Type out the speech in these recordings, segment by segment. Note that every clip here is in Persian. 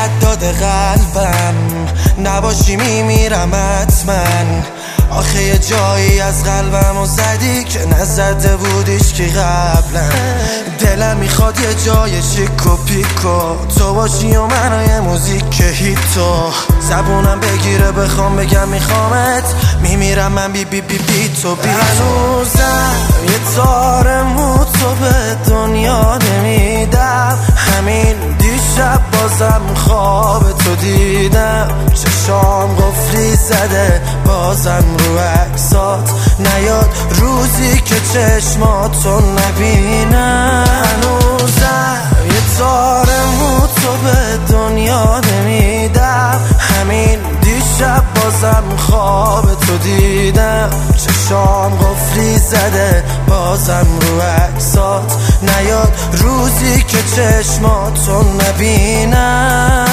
داد قلبم، نباشی میمیرم حتما. آخه یه جایی از قلبمو زدی که نزده بودیش که قبلا. دلم میخواد یه جای شیک و پیکو تو باشی و من یه موزیک هیتو. زبونم بگیره بخوام بگم میخوامت، میمیرم من بی بی بی بی تو بی. هنوزم یه تار مو تو به دنیا نمیدم، همین دیشب بازم خواب تو دیدم. چشام قفلی زده بازم رو عکسات نیاد روزی که چشماتو نبینم. هنوزم یه تار مو تو به دنیا نمیدم، همین دیشب بازم خواب تو دیدم. چشام قفلی زده بازم رو عکسات نیاد روزی که چشماتو نبینم.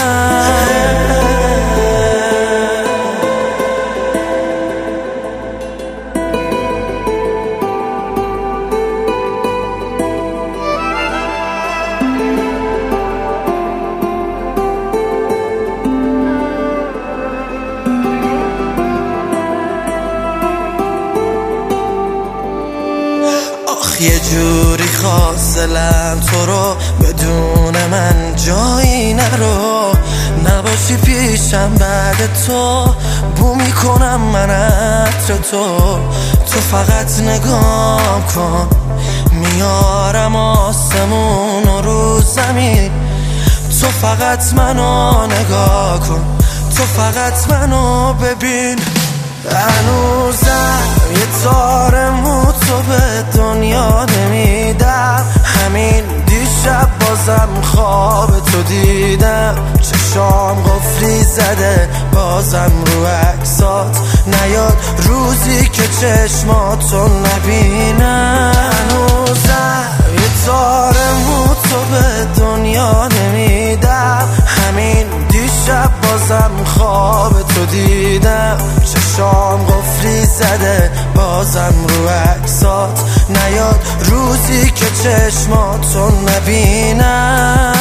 یه جوری خواستلم تو رو بدون من جایی نرو. نباشی پیشم بعد تو بو میکنم من عطر تو فقط نگاه کن، میارم آسمون رو زمین. تو فقط منو نگاه کن، تو فقط منو ببین. هنوزم یه تار مو تو به دنیا نمیدم، همین دیشب بازم خواب تو دیدم. چشام قفلی زده بازم رو عکسات نیاد روزی که چشماتو نبینم. هنوزم یه تار مو تو به دنیا نمیدم، همین دیشب بازم خواب تو دیدم. چشام قفلی زده بازم رو عکسات نیاد روزی که چشماتو نبینم.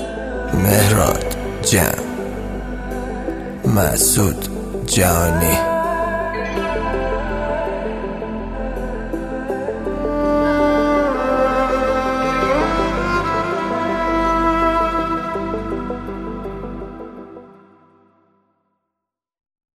مهراد جان، مسعود جانی.